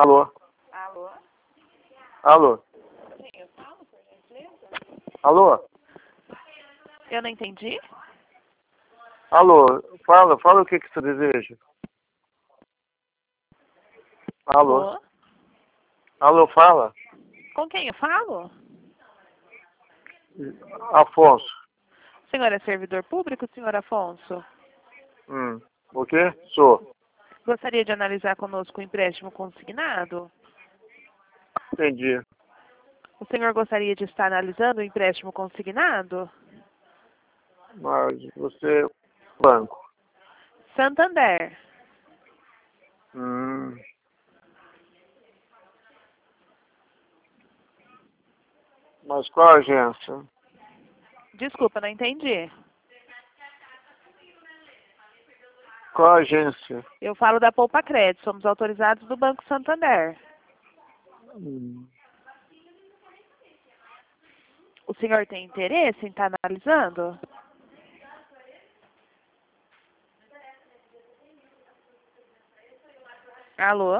Alô? Alô? Alô? Sim, eu falo, por gentileza? Alô? Eu não entendi. Alô? Fala o que você deseja. Alô? Alô? Alô, fala. Com quem eu falo? Afonso. O senhor é servidor público, senhor Afonso? O quê? Sou. Gostaria de analisar conosco o empréstimo consignado? Entendi. O senhor gostaria de estar analisando o empréstimo consignado? Mas você... Banco. Santander. Mas qual agência? Desculpa, não entendi. Qual agência? Eu falo da Poupa Crédito, somos autorizados do Banco Santander. O senhor tem interesse em estar analisando? Alô?